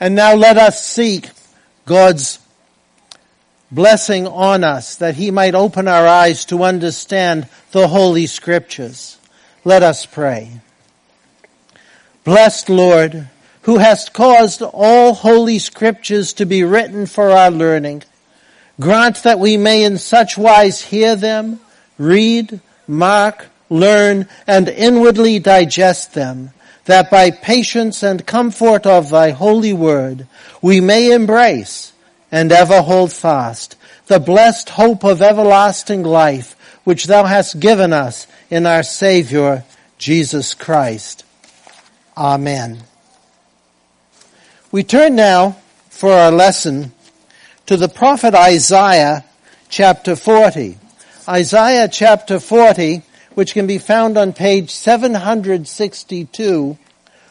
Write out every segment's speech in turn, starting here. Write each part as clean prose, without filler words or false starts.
And now let us seek God's blessing on us, that he might open our eyes to understand the Holy Scriptures. Let us pray. Blessed Lord, who hast caused all Holy Scriptures to be written for our learning, grant that we may in such wise hear them, read, mark, learn, and inwardly digest them, that by patience and comfort of thy holy word we may embrace and ever hold fast the blessed hope of everlasting life, which thou hast given us in our Savior, Jesus Christ. Amen. We turn now for our lesson to the prophet Isaiah chapter 40. Isaiah chapter 40, which can be found on page 762,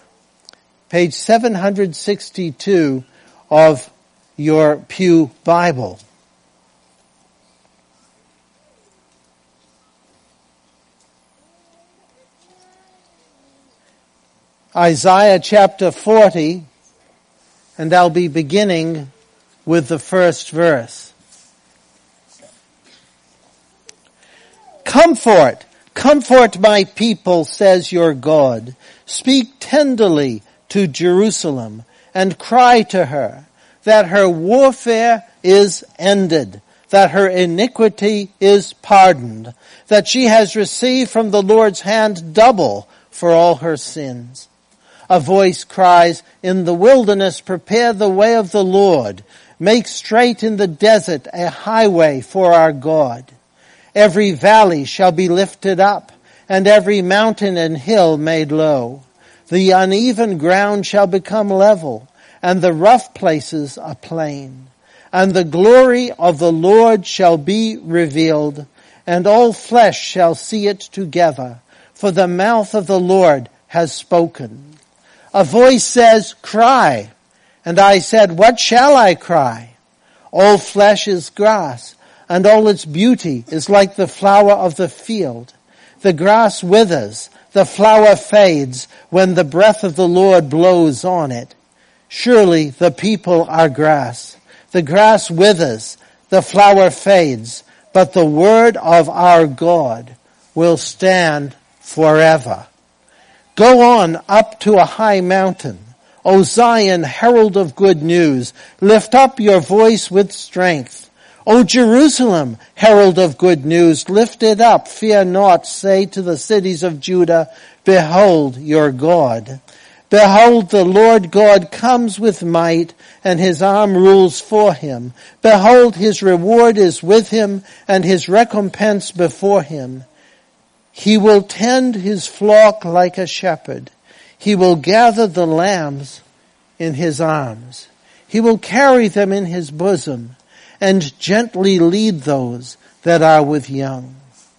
of your Pew Bible. Isaiah chapter 40, and I'll be beginning with the first verse. Comfort, comfort my people, says your God. Speak tenderly to Jerusalem and cry to her that her warfare is ended, that her iniquity is pardoned, that she has received from the Lord's hand double for all her sins. A voice cries, in the wilderness prepare the way of the Lord. Make straight in the desert a highway for our God. Every valley shall be lifted up, and every mountain and hill made low. The uneven ground shall become level, and the rough places a plain. And the glory of the Lord shall be revealed, and all flesh shall see it together, for the mouth of the Lord has spoken. A voice says, cry. And I said, what shall I cry? All flesh is grass, and all its beauty is like the flower of the field. The grass withers, the flower fades, when the breath of the Lord blows on it. Surely the people are grass. The grass withers, the flower fades, but the word of our God will stand forever. Go on up to a high mountain, O Zion, herald of good news. Lift up your voice with strength. O Jerusalem, herald of good news, lift it up, fear not. Say to the cities of Judah, behold your God. Behold, the Lord God comes with might, and his arm rules for him. Behold, his reward is with him, and his recompense before him. He will tend his flock like a shepherd. He will gather the lambs in his arms. He will carry them in his bosom, and gently lead those that are with young.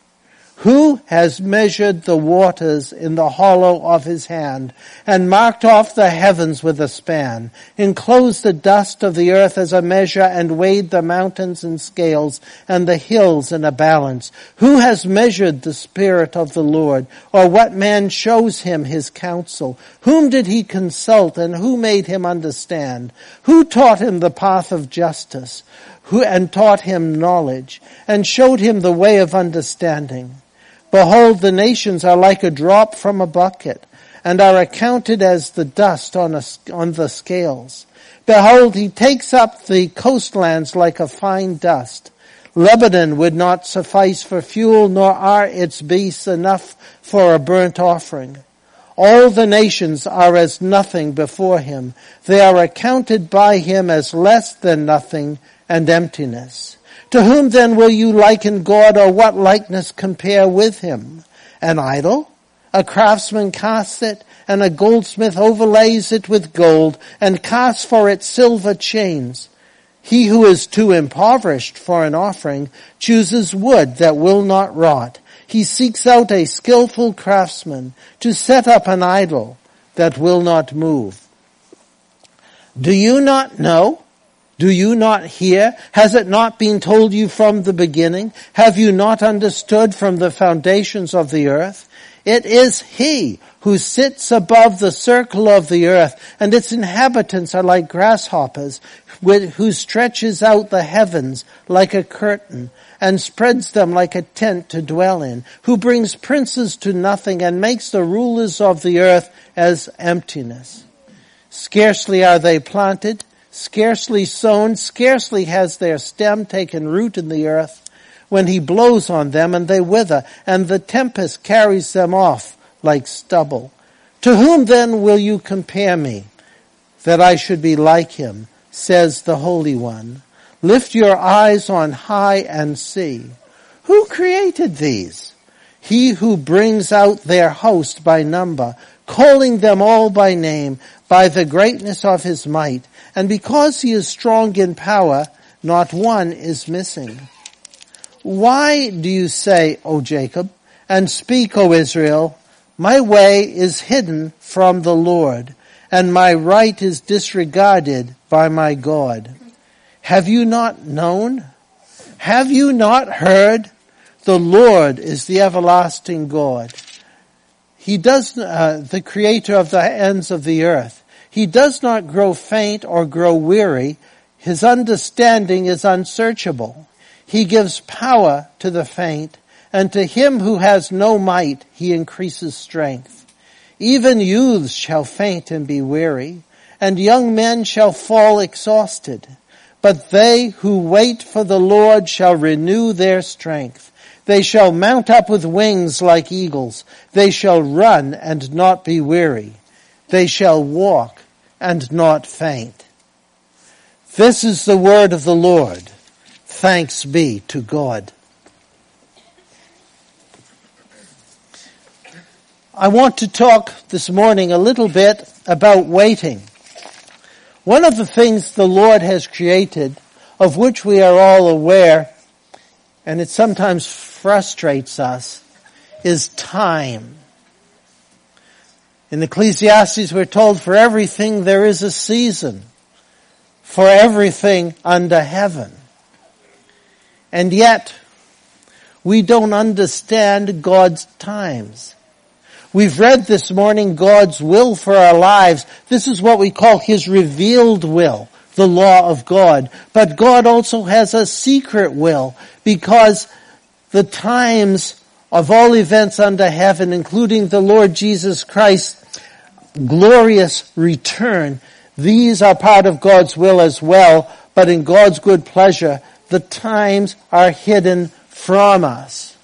Who has measured the waters in the hollow of his hand, and marked off the heavens with a span, enclosed the dust of the earth as a measure, and weighed the mountains in scales, and the hills in a balance? Who has measured the Spirit of the Lord, or what man shows him his counsel? Whom did he consult, and who made him understand? Who taught him the path of justice, and taught him knowledge, and showed him the way of understanding? Behold, the nations are like a drop from a bucket, and are accounted as the dust on the scales. Behold, he takes up the coastlands like a fine dust. Lebanon would not suffice for fuel, nor are its beasts enough for a burnt offering. All the nations are as nothing before him. They are accounted by him as less than nothing and emptiness. To whom then will you liken God, or what likeness compare with him? An idol? A craftsman casts it, and a goldsmith overlays it with gold, and casts for it silver chains. He who is too impoverished for an offering chooses wood that will not rot. He seeks out a skillful craftsman to set up an idol that will not move. Do you not know? Do you not hear? Has it not been told you from the beginning? Have you not understood from the foundations of the earth? It is he who sits above the circle of the earth, and its inhabitants are like grasshoppers, who stretches out the heavens like a curtain, and spreads them like a tent to dwell in, who brings princes to nothing, and makes the rulers of the earth as emptiness. Scarcely are they planted, scarcely sown, scarcely has their stem taken root in the earth, when he blows on them and they wither, and the tempest carries them off like stubble. To whom then will you compare me, that I should be like him, says the Holy One. Lift your eyes on high and see. Who created these? He who brings out their host by number, calling them all by name, by the greatness of his might. And because he is strong in power, not one is missing. Why do you say, O Jacob, and speak, O Israel, my way is hidden from the Lord, and my right is disregarded by my God? Have you not known? Have you not heard? The Lord is the everlasting God. He does, the creator of the ends of the earth. He does not grow faint or grow weary. His understanding is unsearchable. He gives power to the faint, and to him who has no might he increases strength. Even youths shall faint and be weary, and young men shall fall exhausted. But they who wait for the Lord shall renew their strength. They shall mount up with wings like eagles. They shall run and not be weary. They shall walk and not faint. This is the word of the Lord. Thanks be to God. I want to talk this morning a little bit about waiting. One of the things the Lord has created, of which we are all aware, and it sometimes frustrates us, is time. In Ecclesiastes we're told, for everything there is a season, for everything under heaven. And yet, we don't understand God's times. We've read this morning God's will for our lives. This is what we call His revealed will, the law of God. But God also has a secret will, because the times of all events under heaven, including the Lord Jesus Christ's glorious return, these are part of God's will as well, but in God's good pleasure, the times are hidden from us.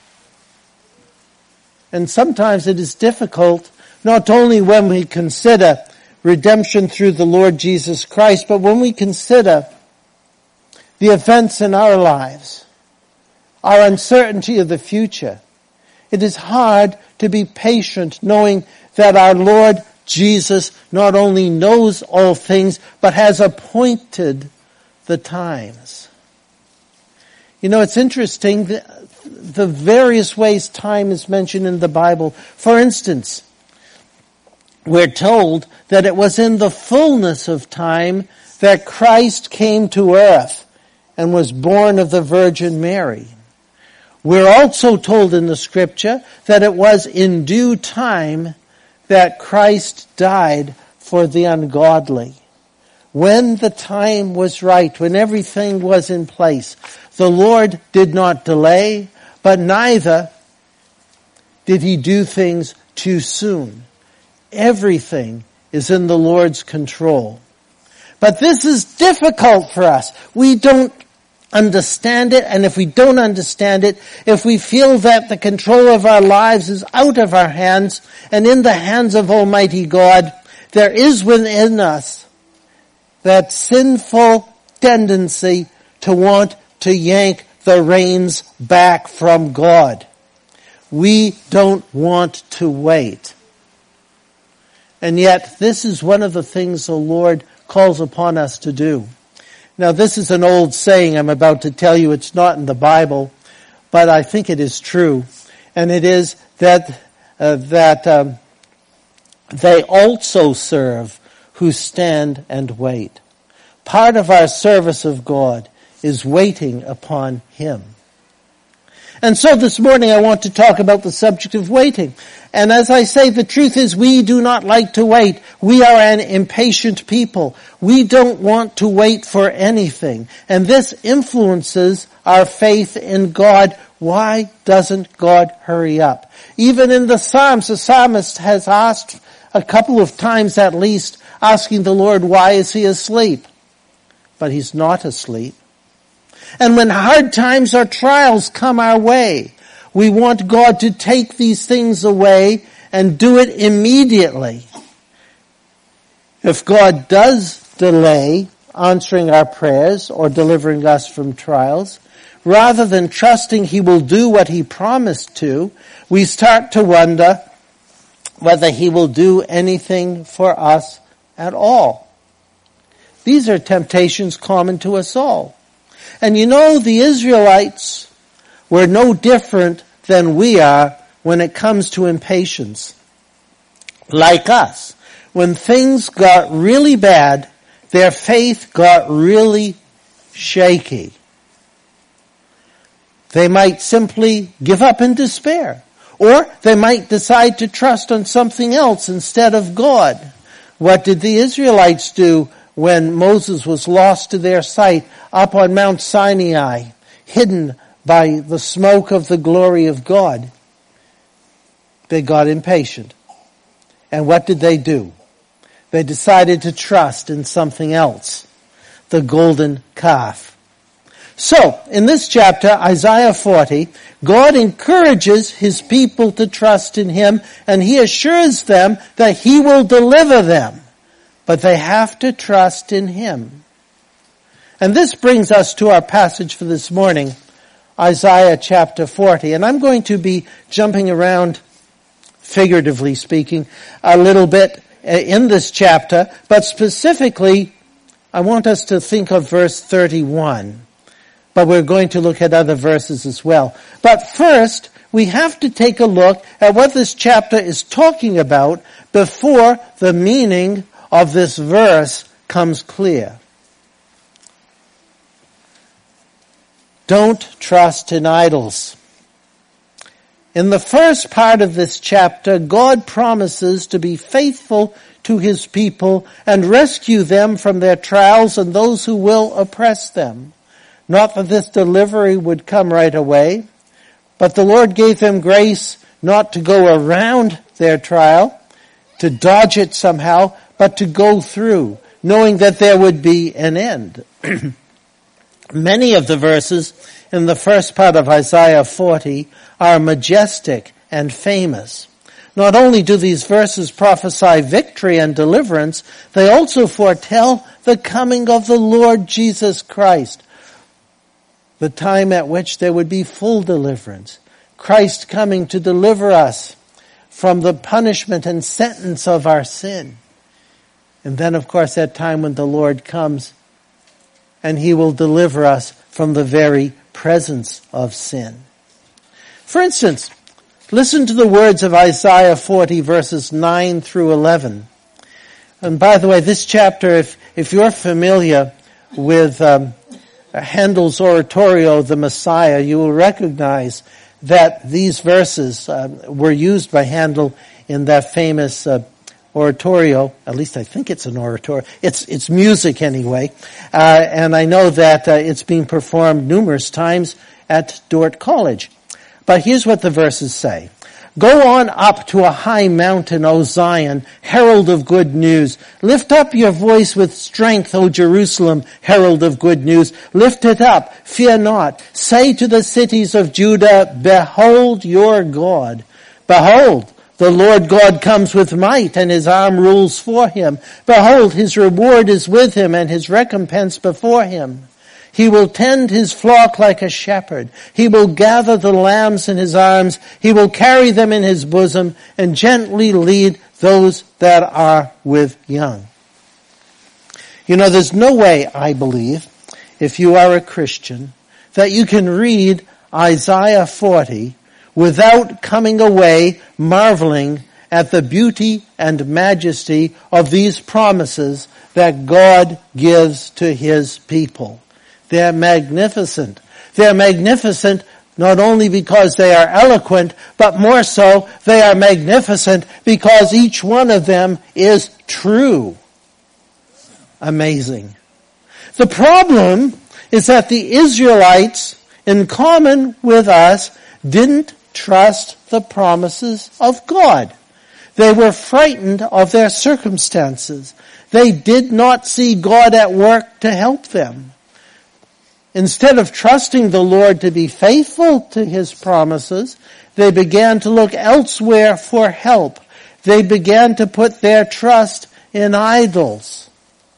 And sometimes it is difficult, not only when we consider redemption through the Lord Jesus Christ, but when we consider the events in our lives, our uncertainty of the future. It is hard to be patient knowing that our Lord Jesus not only knows all things, but has appointed the times. You know, it's interesting, the various ways time is mentioned in the Bible. For instance, we're told that it was in the fullness of time that Christ came to earth and was born of the Virgin Mary. We're also told in the Scripture that it was in due time that Christ died for the ungodly. When the time was right, when everything was in place, the Lord did not delay, but neither did He do things too soon. Everything is in the Lord's control. But this is difficult for us. We don't understand it, and if we don't understand it, if we feel that the control of our lives is out of our hands and in the hands of Almighty God, there is within us that sinful tendency to want to yank the reins back from God. We don't want to wait. And yet, this is one of the things the Lord calls upon us to do. Now, this is an old saying I'm about to tell you. It's not in the Bible, but I think it is true. And it is that they also serve who stand and wait. Part of our service of God is waiting upon Him. And so this morning I want to talk about the subject of waiting. And as I say, the truth is we do not like to wait. We are an impatient people. We don't want to wait for anything. And this influences our faith in God. Why doesn't God hurry up? Even in the Psalms, the psalmist has asked a couple of times at least, asking the Lord, why is he asleep? But he's not asleep. And when hard times or trials come our way, we want God to take these things away and do it immediately. If God does delay answering our prayers or delivering us from trials, rather than trusting he will do what he promised to, we start to wonder whether he will do anything for us at all. These are temptations common to us all. And you know, the Israelites were no different than we are when it comes to impatience. Like us, when things got really bad, their faith got really shaky. They might simply give up in despair, or they might decide to trust on something else instead of God. What did the Israelites do when Moses was lost to their sight up on Mount Sinai, hidden by the smoke of the glory of God? They got impatient. And what did they do? They decided to trust in something else, the golden calf. So, in this chapter, Isaiah 40, God encourages his people to trust in him, and he assures them that he will deliver them. But they have to trust in him. And this brings us to our passage for this morning, Isaiah chapter 40. And I'm going to be jumping around, figuratively speaking, a little bit in this chapter, but specifically, I want us to think of verse 31. But we're going to look at other verses as well. But first, we have to take a look at what this chapter is talking about before the meaning of this verse comes clear. Don't trust in idols. In the first part of this chapter, God promises to be faithful to his people and rescue them from their trials and those who will oppress them. Not that this delivery would come right away, but the Lord gave them grace not to go around their trial, to dodge it somehow, but to go through, knowing that there would be an end. Many of the verses in the first part of Isaiah 40 are majestic and famous. Not only do these verses prophesy victory and deliverance, they also foretell the coming of the Lord Jesus Christ, the time at which there would be full deliverance. Christ coming to deliver us from the punishment and sentence of our sin. And then, of course, that time when the Lord comes and he will deliver us from the very presence of sin. For instance, listen to the words of Isaiah 40 verses 9 through 11. And by the way, this chapter, if you're familiar with Handel's oratorio, The Messiah, you will recognize that these verses were used by Handel in that famous oratorio. At least I think it's an oratorio. It's music anyway. And I know that it's being performed numerous times at Dort College. But here's what the verses say. Go on up to a high mountain, O Zion, herald of good news. Lift up your voice with strength, O Jerusalem, herald of good news. Lift it up, fear not. Say to the cities of Judah, behold your God. Behold, the Lord God comes with might, and his arm rules for him. Behold, his reward is with him, and his recompense before him. He will tend his flock like a shepherd. He will gather the lambs in his arms. He will carry them in his bosom and gently lead those that are with young. You know, there's no way, I believe, if you are a Christian, that you can read Isaiah 40 without coming away marveling at the beauty and majesty of these promises that God gives to his people. They're magnificent. They're magnificent not only because they are eloquent, but more so, they are magnificent because each one of them is true. Amazing. The problem is that the Israelites, in common with us, didn't trust the promises of God. They were frightened of their circumstances. They did not see God at work to help them. Instead of trusting the Lord to be faithful to His promises, they began to look elsewhere for help. They began to put their trust in idols.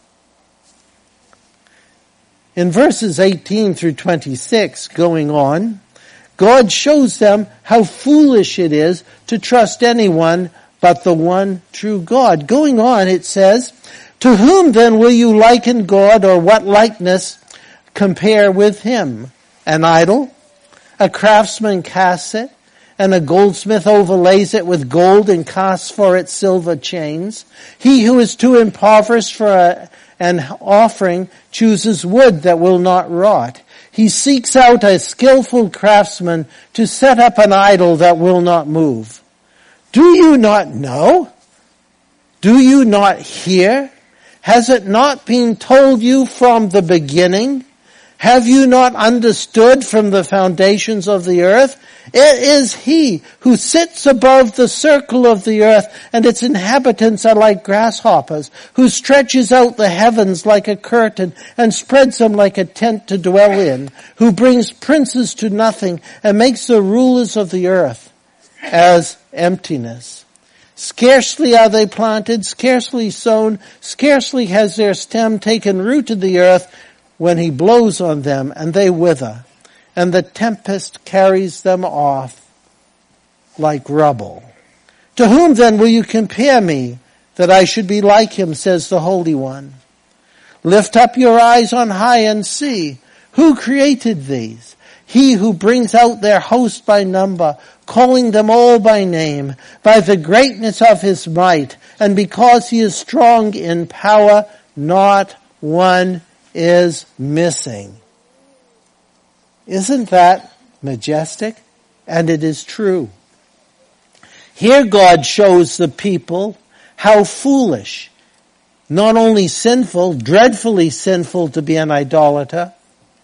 In verses 18 through 26, going on, God shows them how foolish it is to trust anyone but the one true God. Going on, it says, "To whom then will you liken God, or what likeness compare with Him? An idol? A craftsman casts it, and a goldsmith overlays it with gold and casts for it silver chains. He who is too impoverished for an offering chooses wood that will not rot. He seeks out a skillful craftsman to set up an idol that will not move. Do you not know? Do you not hear? Has it not been told you from the beginning? Have you not understood from the foundations of the earth? It is He who sits above the circle of the earth, and its inhabitants are like grasshoppers, who stretches out the heavens like a curtain and spreads them like a tent to dwell in, who brings princes to nothing and makes the rulers of the earth as emptiness. Scarcely are they planted, scarcely sown, scarcely has their stem taken root in the earth, when He blows on them and they wither, and the tempest carries them off like rubble. To whom then will you compare me, that I should be like Him, says the Holy One? Lift up your eyes on high and see, who created these? He who brings out their host by number, calling them all by name, by the greatness of His might, and because He is strong in power, not one is missing. Isn't that majestic? And it is true. Here God shows the people how foolish, not only sinful, dreadfully sinful to be an idolater,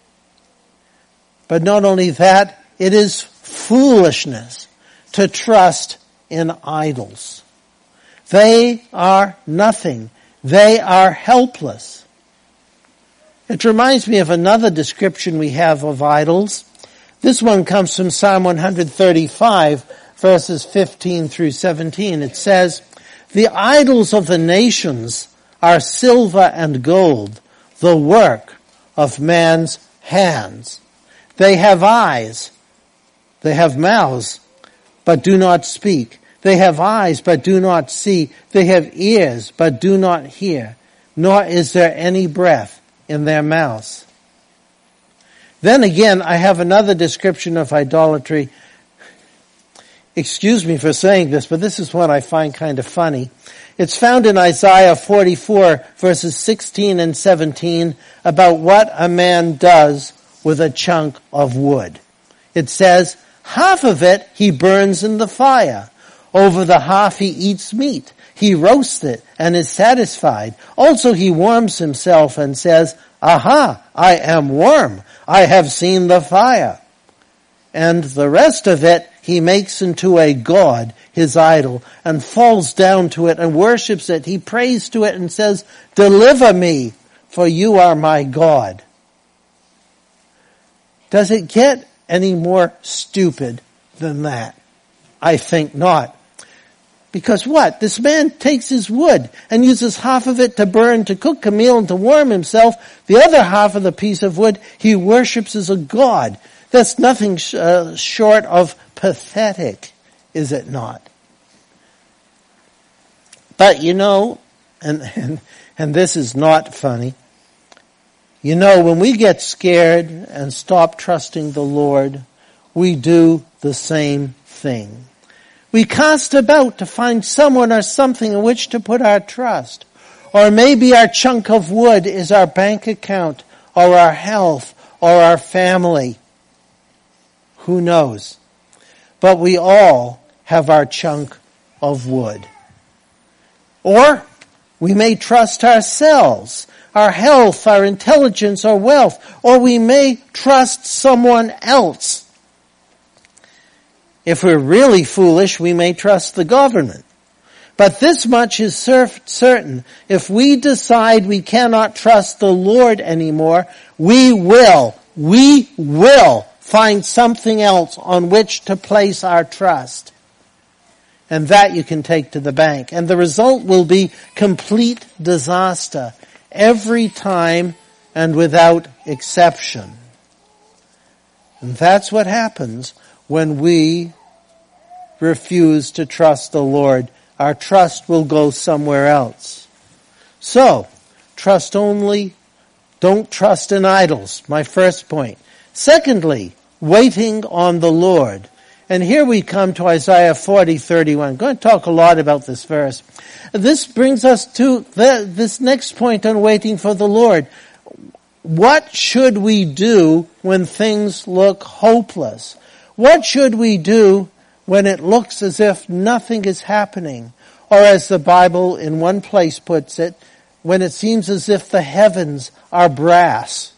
but not only that, it is foolishness to trust in idols. They are nothing. They are helpless. It reminds me of another description we have of idols. This one comes from Psalm 135, verses 15 through 17. It says, "The idols of the nations are silver and gold, the work of man's hands. They have eyes, they have mouths, but do not speak. They have eyes, but do not see. They have ears, but do not hear. Nor is there any breath in their mouths." Then again, I have another description of idolatry. Excuse me for saying this, but this is one I find kind of funny. It's found in Isaiah 44, verses 16 and 17, about what a man does with a chunk of wood. It says, "Half of it he burns in the fire. Over the half he eats meat. He roasts it and is satisfied. Also he warms himself and says, 'Aha, I am warm. I have seen the fire.' And the rest of it he makes into a god, his idol, and falls down to it and worships it. He prays to it and says, 'Deliver me, for you are my God.'" Does it get any more stupid than that? I think not. Because what? This man takes his wood and uses half of it to burn, to cook a meal, and to warm himself. The other half of the piece of wood he worships as a god. That's nothing short of pathetic, is it not? But you know, and this is not funny, you know, when we get scared and stop trusting the Lord, we do the same thing. We cast about to find someone or something in which to put our trust. Or maybe our chunk of wood is our bank account, or our health, or our family. Who knows? But we all have our chunk of wood. Or we may trust ourselves, our health, our intelligence, our wealth, or we may trust someone else. If we're really foolish, we may trust the government. But this much is certain. If we decide we cannot trust the Lord anymore, we will find something else on which to place our trust. And that you can take to the bank. And the result will be complete disaster every time and without exception. And that's what happens when we refuse to trust the Lord. Our trust will go somewhere else. So, trust only. Don't trust in idols, my first point. Secondly, waiting on the Lord. And here we come to Isaiah 40:31. I'm going to talk a lot about this verse. This brings us to this next point on waiting for the Lord. What should we do when things look hopeless? What should we do when it looks as if nothing is happening? Or as the Bible in one place puts it, when it seems as if the heavens are brass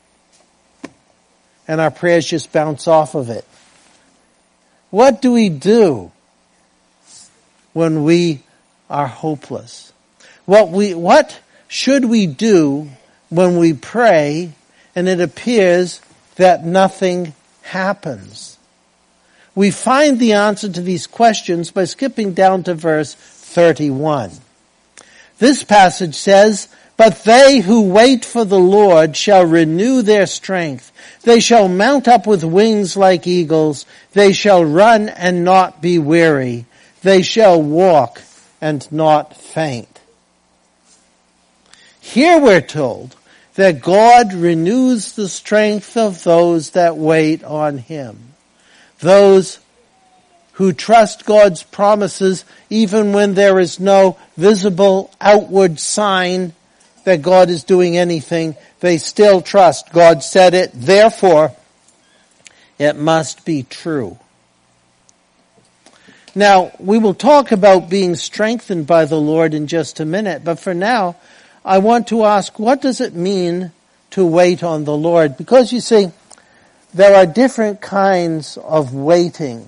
and our prayers just bounce off of it. What do we do when we are hopeless? What should we do when we pray and it appears that nothing happens? We find the answer to these questions by skipping down to verse 31. This passage says, "But they who wait for the Lord shall renew their strength. They shall mount up with wings like eagles. They shall run and not be weary. They shall walk and not faint." Here we're told that God renews the strength of those that wait on Him. Those who trust God's promises even when there is no visible outward sign that God is doing anything, they still trust. God said it, therefore it must be true. Now, we will talk about being strengthened by the Lord in just a minute, but for now, I want to ask, what does it mean to wait on the Lord? Because you see, there are different kinds of waiting.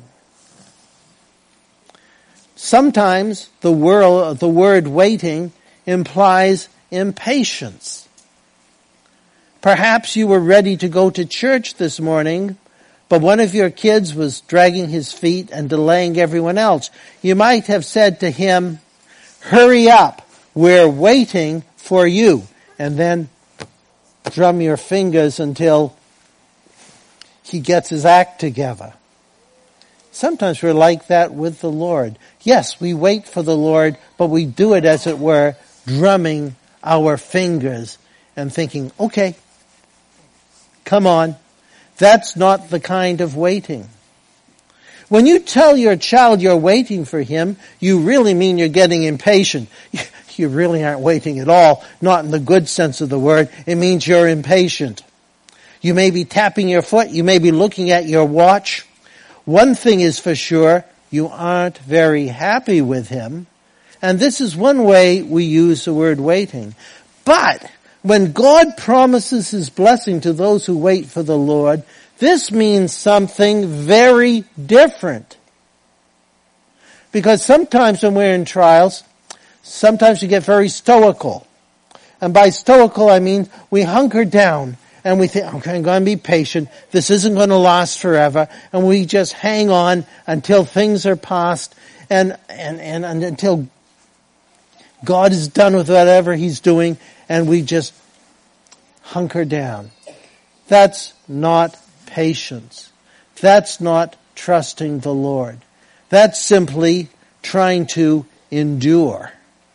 Sometimes the word waiting implies impatience. Perhaps you were ready to go to church this morning, but one of your kids was dragging his feet and delaying everyone else. You might have said to him, "Hurry up, we're waiting for you," and then drum your fingers until he gets his act together. Sometimes we're like that with the Lord. Yes, we wait for the Lord, but we do it, as it were, drumming our fingers and thinking, okay, come on. That's not the kind of waiting. When you tell your child you're waiting for him, you really mean you're getting impatient. You really aren't waiting at all, not in the good sense of the word. It means you're impatient. You may be tapping your foot. You may be looking at your watch. One thing is for sure, you aren't very happy with him. And this is one way we use the word waiting. But when God promises His blessing to those who wait for the Lord, this means something very different. Because sometimes when we're in trials, sometimes we get very stoical. And by stoical, I mean we hunker down and we think, okay, I'm going to be patient. This isn't going to last forever. And we just hang on until things are past and until God is done with whatever He's doing, and we just hunker down. That's not patience. That's not trusting the Lord. That's simply trying to endure.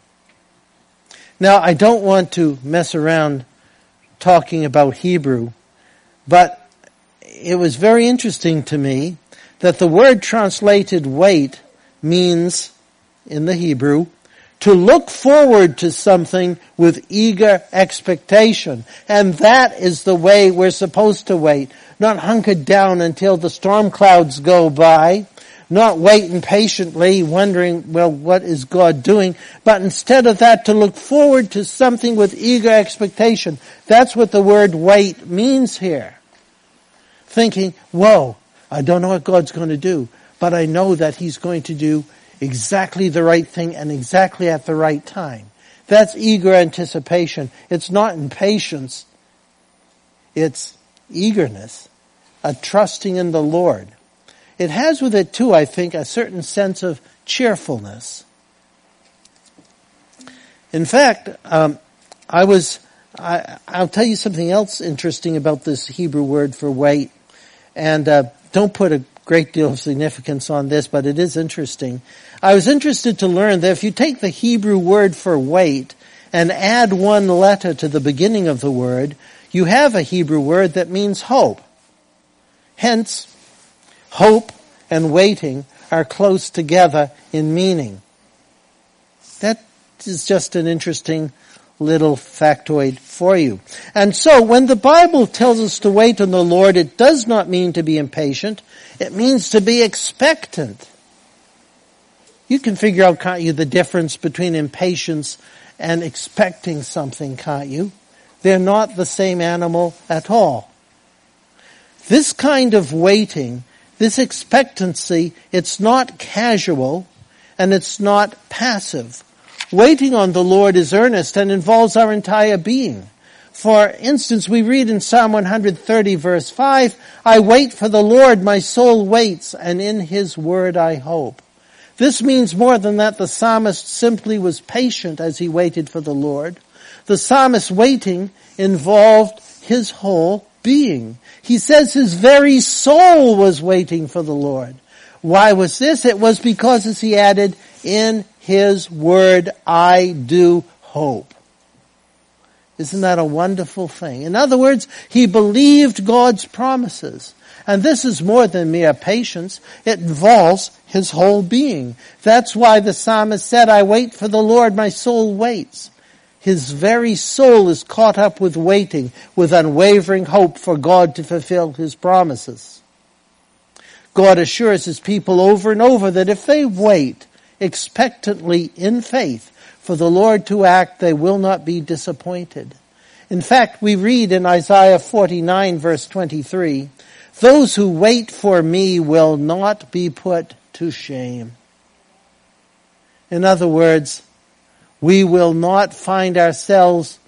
Now, I don't want to mess around talking about Hebrew, but it was very interesting to me that the word translated wait means, in the Hebrew, To look forward to something with eager expectation. And that is the way we're supposed to wait. Not hunkered down until the storm clouds go by. Not waiting patiently, wondering, well, what is God doing? But instead of that, to look forward to something with eager expectation. That's what the word wait means here. Thinking, whoa, I don't know what God's going to do, but I know that He's going to do exactly the right thing and exactly at the right time. That's eager anticipation. It's not impatience. It's eagerness, a trusting in the Lord. It has with it too, I think, a certain sense of cheerfulness. In fact, I'll tell you something else interesting about this Hebrew word for wait. And don't put a great deal of significance on this, but it is interesting. I was interested to learn that if you take the Hebrew word for wait and add one letter to the beginning of the word, you have a Hebrew word that means hope. Hence, hope and waiting are close together in meaning. That is just an interesting little factoid for you. And so when the Bible tells us to wait on the Lord, it does not mean to be impatient. It means to be expectant. You can figure out, can't you, the difference between impatience and expecting something, can't you? They're not the same animal at all. This kind of waiting, this expectancy, it's not casual and it's not passive. Waiting on the Lord is earnest and involves our entire being. For instance, we read in Psalm 130 verse 5, I wait for the Lord, my soul waits, and in His word I hope. This means more than that the psalmist simply was patient as he waited for the Lord. The psalmist's waiting involved his whole being. He says his very soul was waiting for the Lord. Why was this? It was because, as he added, in His word I do hope. Isn't that a wonderful thing? In other words, he believed God's promises. And this is more than mere patience. It involves his whole being. That's why the psalmist said, I wait for the Lord, my soul waits. His very soul is caught up with waiting, with unwavering hope for God to fulfill His promises. God assures His people over and over that if they wait expectantly in faith for the Lord to act, they will not be disappointed. In fact, we read in Isaiah 49 verse 23, those who wait for me will not be put to shame. In other words, we will not find ourselves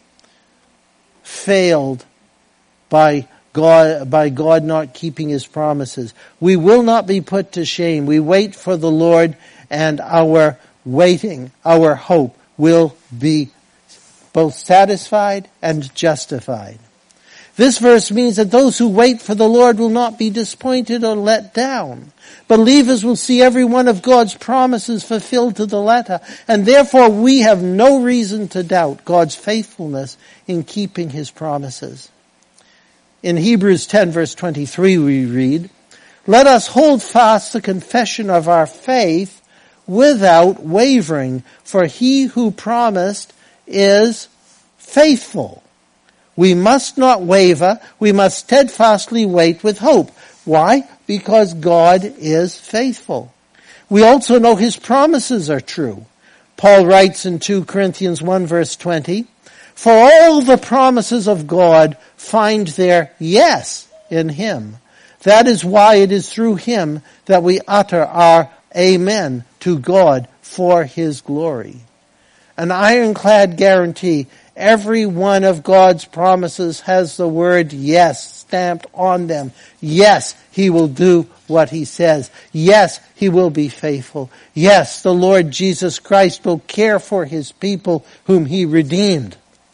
failed by God not keeping His promises. We will not be put to shame. We wait for the Lord, and our waiting, our hope will be both satisfied and justified. This verse means that those who wait for the Lord will not be disappointed or let down. Believers will see every one of God's promises fulfilled to the letter, and therefore we have no reason to doubt God's faithfulness in keeping His promises. In Hebrews 10 verse 23 we read, let us hold fast the confession of our faith without wavering, for He who promised is faithful. We must not waver. We must steadfastly wait with hope. Why? Because God is faithful. We also know His promises are true. Paul writes in 2 Corinthians 1 verse 20, for all the promises of God find their yes in Him. That is why it is through Him that we utter our amen to God for His glory. An ironclad guarantee. Every one of God's promises has the word yes stamped on them. Yes, He will do what He says. Yes, He will be faithful. Yes, the Lord Jesus Christ will care for His people whom He redeemed.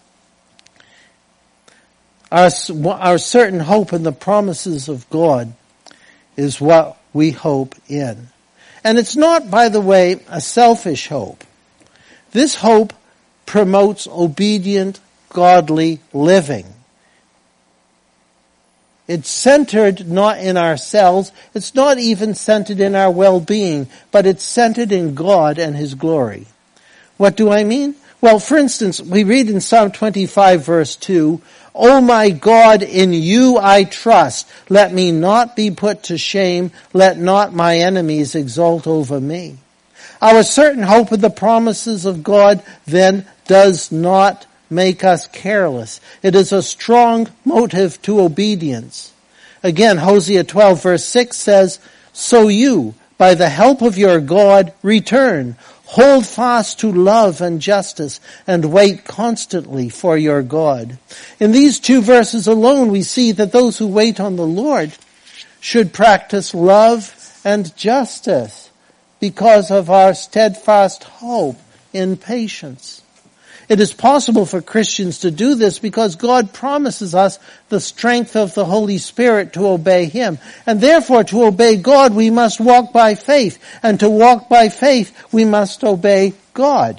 Our certain hope in the promises of God is what we hope in. And it's not, by the way, a selfish hope. This hope promotes obedient, godly living. It's centered not in ourselves. It's not even centered in our well-being, but it's centered in God and His glory. What do I mean? Well, for instance, we read in Psalm 25 verse 2, O my God, in you I trust. Let me not be put to shame. Let not my enemies exult over me. Our certain hope in the promises of God then does not make us careless. It is a strong motive to obedience. Again, Hosea 12 verse 6 says, So you, by the help of your God, return. Hold fast to love and justice, and wait constantly for your God. In these two verses alone, we see that those who wait on the Lord should practice love and justice because of our steadfast hope in patience. It is possible for Christians to do this because God promises us the strength of the Holy Spirit to obey Him. And therefore, to obey God, we must walk by faith. And to walk by faith, we must obey God.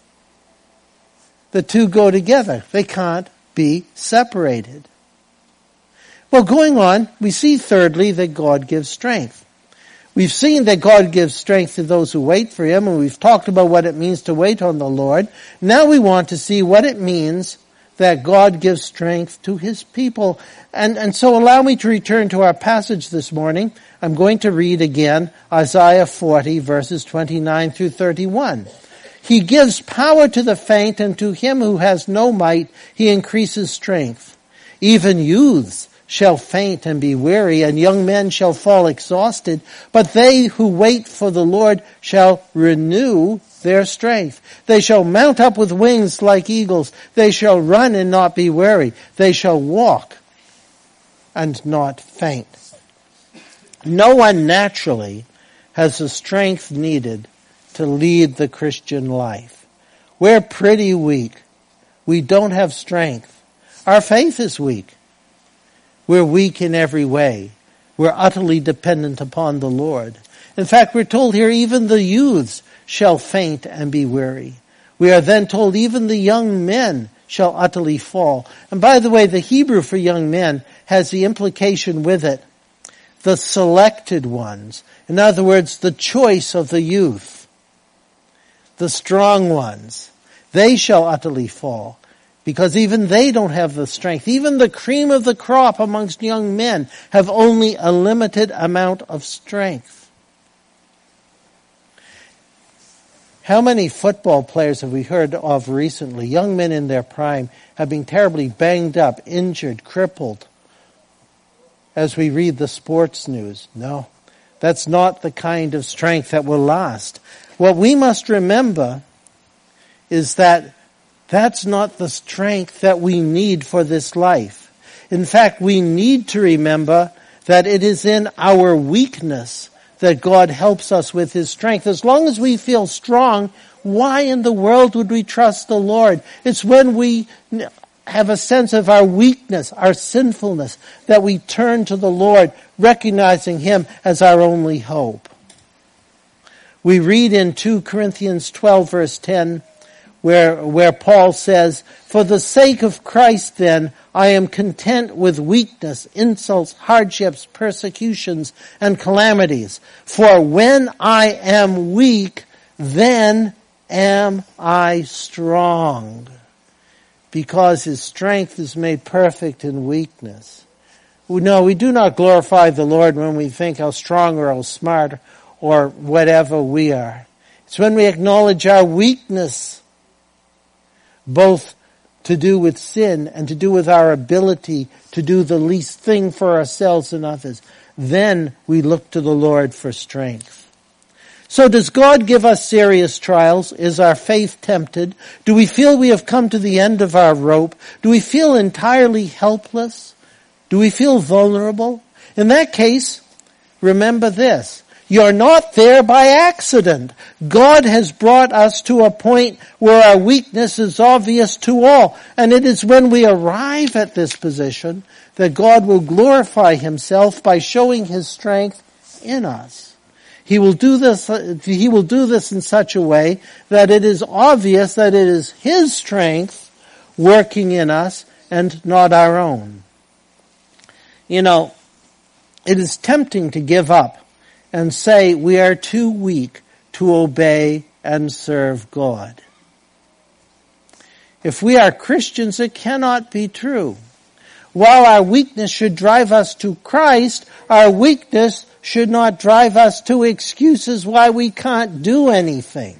The two go together. They can't be separated. Well, going on, we see thirdly that God gives strength. We've seen that God gives strength to those who wait for Him, and we've talked about what it means to wait on the Lord. Now we want to see what it means that God gives strength to His people. And so allow me to return to our passage this morning. I'm going to read again Isaiah 40 verses 29 through 31. He gives power to the faint, and to him who has no might He increases strength. Even youths shall faint and be weary, and young men shall fall exhausted. But they who wait for the Lord shall renew their strength. They shall mount up with wings like eagles. They shall run and not be weary. They shall walk and not faint. No one naturally has the strength needed to lead the Christian life. We're pretty weak. We don't have strength. Our faith is weak. We're weak in every way. We're utterly dependent upon the Lord. In fact, we're told here, even the youths shall faint and be weary. We are then told even the young men shall utterly fall. And by the way, the Hebrew for young men has the implication with it, the selected ones. In other words, the choice of the youth. The strong ones. They shall utterly fall. Because even they don't have the strength. Even the cream of the crop amongst young men have only a limited amount of strength. How many football players have we heard of recently? Young men in their prime have been terribly banged up, injured, crippled. As we read the sports news. No, that's not the kind of strength that will last. What we must remember is that that's not the strength that we need for this life. In fact, we need to remember that it is in our weakness that God helps us with His strength. As long as we feel strong, why in the world would we trust the Lord? It's when we have a sense of our weakness, our sinfulness, that we turn to the Lord, recognizing Him as our only hope. We read in 2 Corinthians 12 verse 10, where Paul says, For the sake of Christ then, I am content with weakness, insults, hardships, persecutions, and calamities. For when I am weak, then am I strong. Because His strength is made perfect in weakness. No, we do not glorify the Lord when we think how strong or how smart or whatever we are. It's when we acknowledge our weakness, both to do with sin and to do with our ability to do the least thing for ourselves and others. Then we look to the Lord for strength. So does God give us serious trials? Is our faith tempted? Do we feel we have come to the end of our rope? Do we feel entirely helpless? Do we feel vulnerable? In that case, remember this. You're not there by accident. God has brought us to a point where our weakness is obvious to all. And it is when we arrive at this position that God will glorify Himself by showing His strength in us. He will do this in such a way that it is obvious that it is His strength working in us and not our own. You know, it is tempting to give up and say we are too weak to obey and serve God. If we are Christians, it cannot be true. While our weakness should drive us to Christ, our weakness should not drive us to excuses why we can't do anything.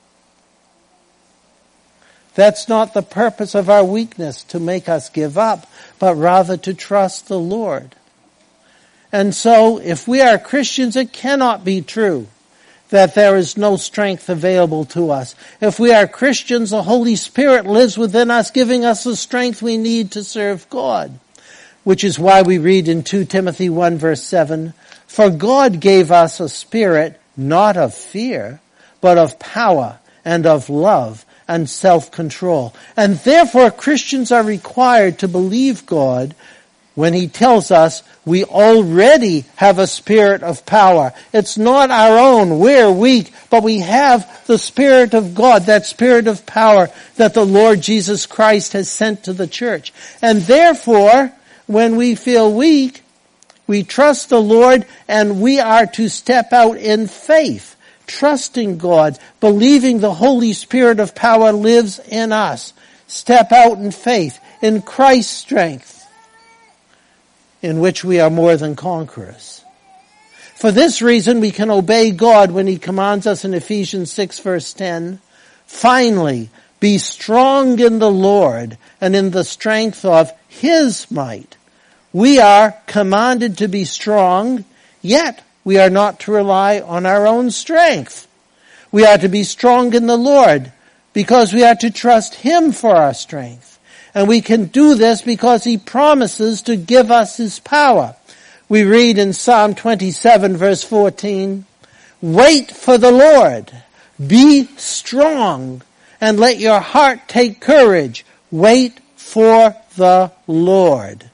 That's not the purpose of our weakness, to make us give up, but rather to trust the Lord. And so, if we are Christians, it cannot be true that there is no strength available to us. If we are Christians, the Holy Spirit lives within us, giving us the strength we need to serve God. Which is why we read in 2 Timothy 1 verse 7, "For God gave us a spirit not of fear, but of power and of love and self-control." And therefore Christians are required to believe God when He tells us we already have a spirit of power. It's not our own. We're weak, but we have the Spirit of God, that Spirit of power that the Lord Jesus Christ has sent to the church. And therefore, when we feel weak, we trust the Lord, and we are to step out in faith, trusting God, believing the Holy Spirit of power lives in us. Step out in faith, in Christ's strength, in which we are more than conquerors. For this reason, we can obey God when He commands us in Ephesians 6 verse 10, "Finally, be strong in the Lord and in the strength of His might." We are commanded to be strong, yet we are not to rely on our own strength. We are to be strong in the Lord because we are to trust Him for our strength. And we can do this because He promises to give us His power. We read in Psalm 27 verse 14, "Wait for the Lord, be strong, and let your heart take courage. Wait for the Lord."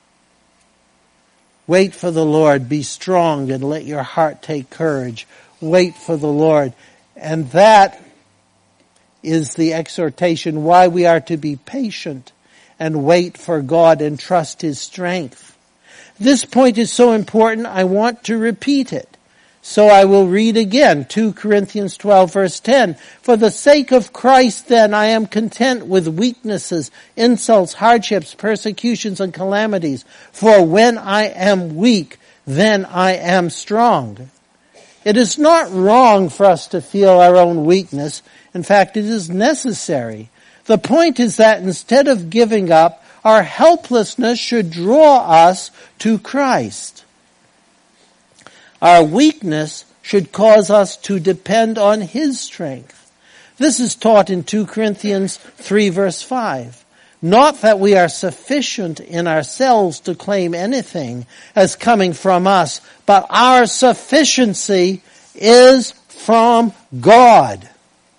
Wait for the Lord, be strong, and let your heart take courage. Wait for the Lord. And that is the exhortation why we are to be patient and wait for God and trust His strength. This point is so important, I want to repeat it. So I will read again, 2 Corinthians 12 verse 10. "For the sake of Christ then I am content with weaknesses, insults, hardships, persecutions, and calamities. For when I am weak, then I am strong." It is not wrong for us to feel our own weakness. In fact, it is necessary. The point is that instead of giving up, our helplessness should draw us to Christ. Our weakness should cause us to depend on His strength. This is taught in 2 Corinthians 3 verse 5. "Not that we are sufficient in ourselves to claim anything as coming from us, but our sufficiency is from God."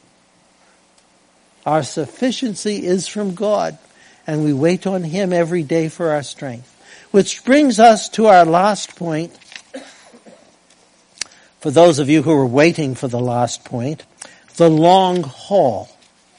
Our sufficiency is from God, and we wait on Him every day for our strength. Which brings us to our last point. For those of you who are waiting for the last point, the long haul.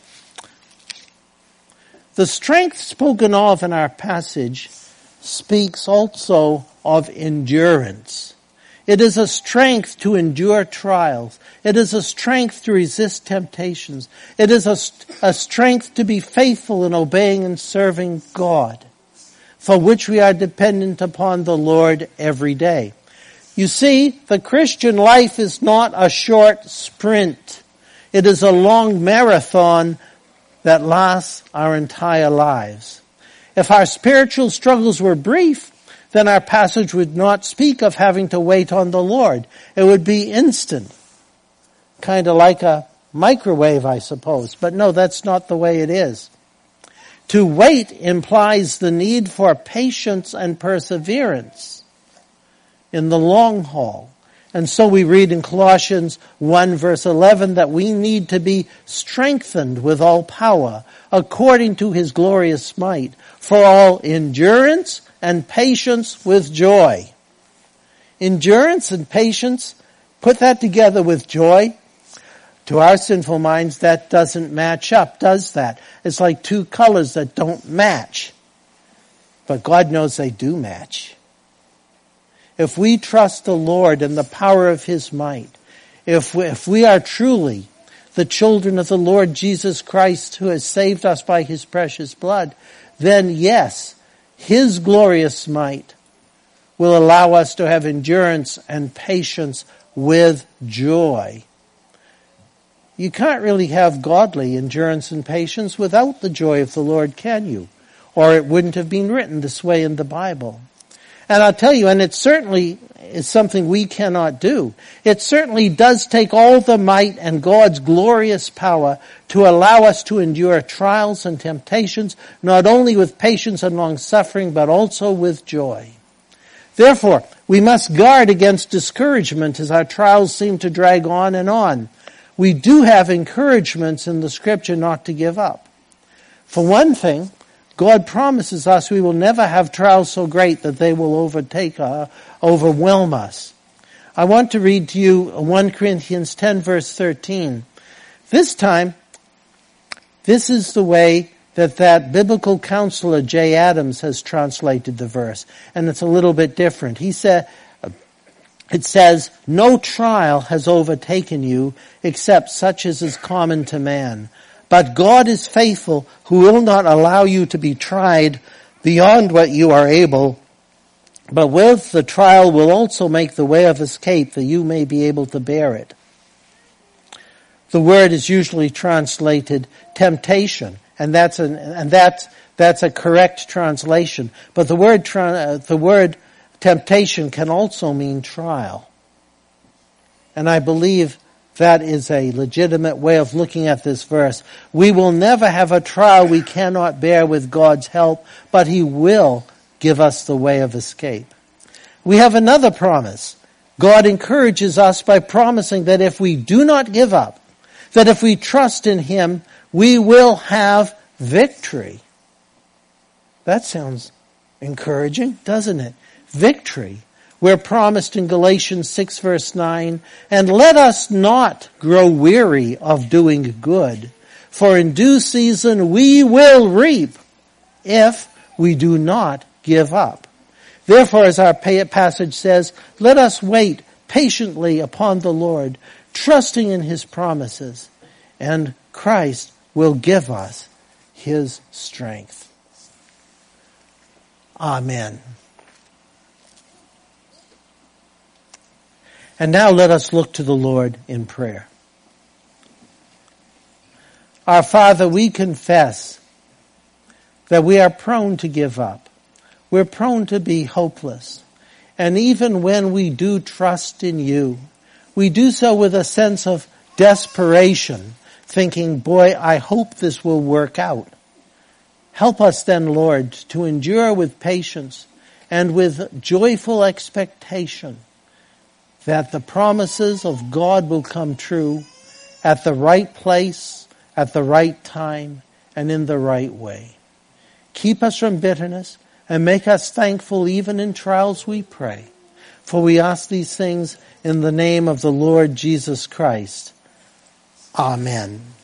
The strength spoken of in our passage speaks also of endurance. It is a strength to endure trials. It is a strength to resist temptations. It is a strength to be faithful in obeying and serving God, for which we are dependent upon the Lord every day. You see, the Christian life is not a short sprint. It is a long marathon that lasts our entire lives. If our spiritual struggles were brief, then our passage would not speak of having to wait on the Lord. It would be instant. Kind of like a microwave, I suppose. But no, that's not the way it is. To wait implies the need for patience and perseverance in the long haul. And so we read in Colossians 1 verse 11 that we need to be strengthened with all power according to His glorious might for all endurance and patience with joy. Endurance and patience, put that together with joy. To our sinful minds, that doesn't match up, does that? It's like two colors that don't match. But God knows they do match. If we trust the Lord and the power of His might, if we are truly the children of the Lord Jesus Christ, who has saved us by his precious blood, then yes, his glorious might will allow us to have endurance and patience with joy. You can't really have godly endurance and patience without the joy of the Lord, can you? Or it wouldn't have been written this way in the Bible. And I'll tell you, and it certainly is something we cannot do. It certainly does take all the might and God's glorious power to allow us to endure trials and temptations, not only with patience and long suffering, but also with joy. Therefore, we must guard against discouragement as our trials seem to drag on and on. We do have encouragements in the Scripture not to give up. For one thing, God promises us we will never have trials so great that they will overwhelm us. I want to read to you 1 Corinthians 10 verse 13. This time, this is the way that biblical counselor Jay Adams has translated the verse, and it's a little bit different. It says, "No trial has overtaken you except such as is common to man. But God is faithful, who will not allow you to be tried beyond what you are able, but with the trial will also make the way of escape that you may be able to bear it." The word is usually translated temptation, and that's a correct translation. But the word temptation can also mean trial. And I believe that is a legitimate way of looking at this verse. We will never have a trial we cannot bear with God's help, but he will give us the way of escape. We have another promise. God encourages us by promising that if we do not give up, that if we trust in him, we will have victory. That sounds encouraging, doesn't it? Victory. We're promised in Galatians 6 verse 9, "And let us not grow weary of doing good, for in due season we will reap if we do not give up." Therefore, as our passage says, let us wait patiently upon the Lord, trusting in his promises, and Christ will give us his strength. Amen. And now let us look to the Lord in prayer. Our Father, we confess that we are prone to give up. We're prone to be hopeless. And even when we do trust in you, we do so with a sense of desperation, thinking, boy, I hope this will work out. Help us then, Lord, to endure with patience and with joyful expectation that the promises of God will come true at the right place, at the right time, and in the right way. Keep us from bitterness and make us thankful even in trials, we pray. For we ask these things in the name of the Lord Jesus Christ. Amen.